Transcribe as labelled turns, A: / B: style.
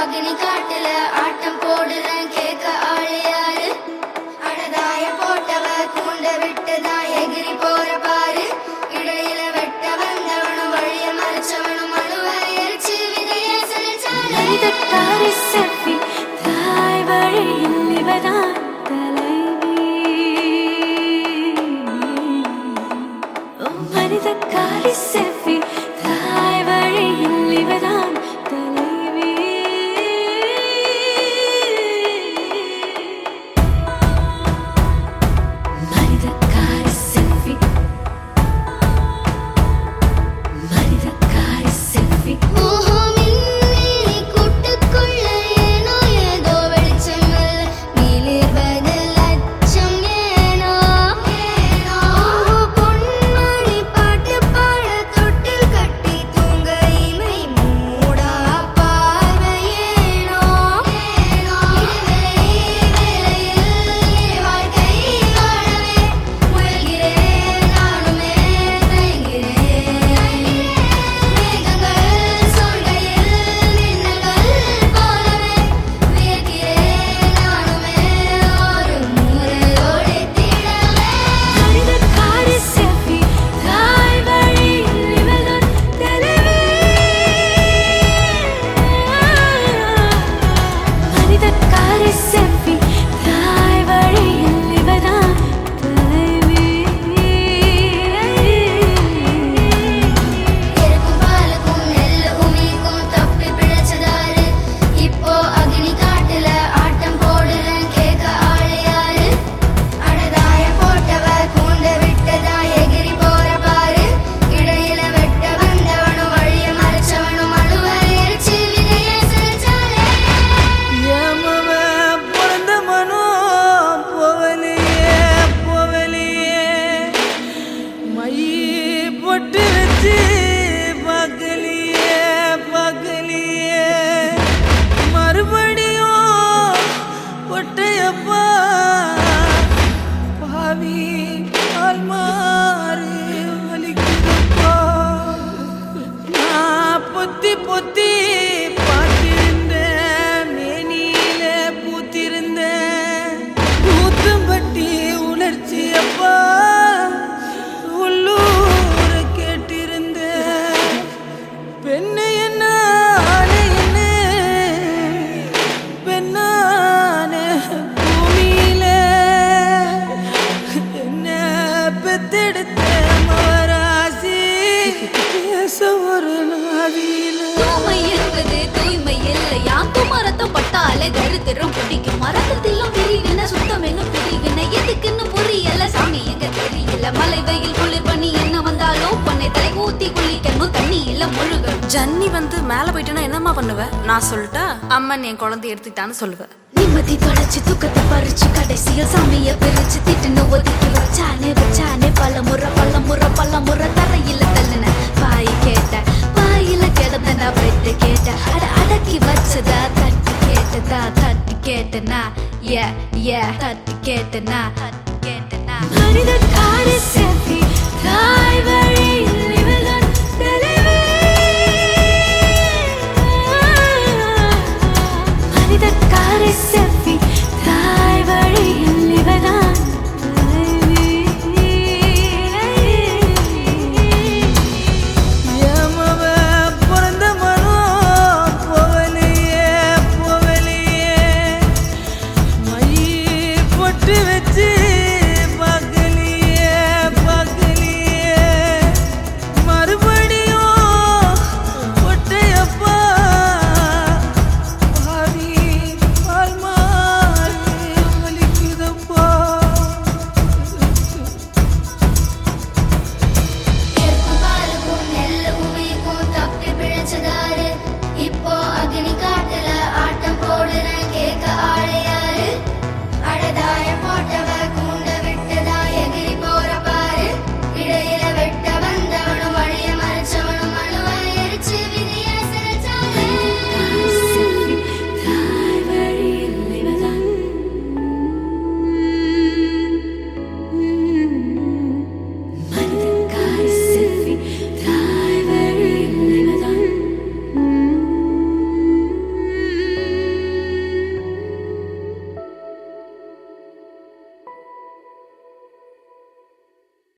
A: அக்னி காட்டுல ஆட்டம் போடுறேன் கேட்க ஆளு யாரு அடதாய போட்டவ கூண்ட விட்டுதான் எகிரி போற பாரு இடையில வெட்ட வந்தவனும் வழிய மறைச்சவனும் மனுவ எரிச்சு விதைய செஞ்சாலே
B: மனிதக்காரி செவ்வி தாய் வழியில் இவதான் தலைவி மனிதக்காரி செவ்வி தாய் வழியில் இவதான் தலைவி மனிதக்காரி செவ்வி மனிதக்காரி செவ்வி
C: தரித்திரம் பிடிக்கும் மரத்திலும் பெரியன சுத்தம் என்ன பெரியன எதுக்குன்னு புரியல சாமி எங்க தெரியல மலை வெயில் குளிர் பண்ணி என்ன வந்தாலும் பொண்ணை தலை ஊத்தி குளிக்கணும் தண்ணி இல்ல முழுக
D: ஜன்னி வந்து மேல போயிட்டேன்னா என்னம்மா பண்ணுவ நான் சொல்லிட்டா அம்மன் என் குழந்தை எடுத்துக்கிட்டான்னு சொல்லுவேன்
C: நிம்மதி தொலைச்சு துக்கத்தை பறிச்சு கடைசியில் சாமிய பிரிச்சு திட்டுன்னு ஒதுக்கி வச்சானே பல முறை தரையில தள்ளுன பாய் கேட்ட பாயில கிடந்த பெட்டு கேட்ட அடக்கி வச்சதா தட்டி கேட்டனா தட்டி கேட்டனா
B: மனிதக்காரி செவ்வி தாய் வழி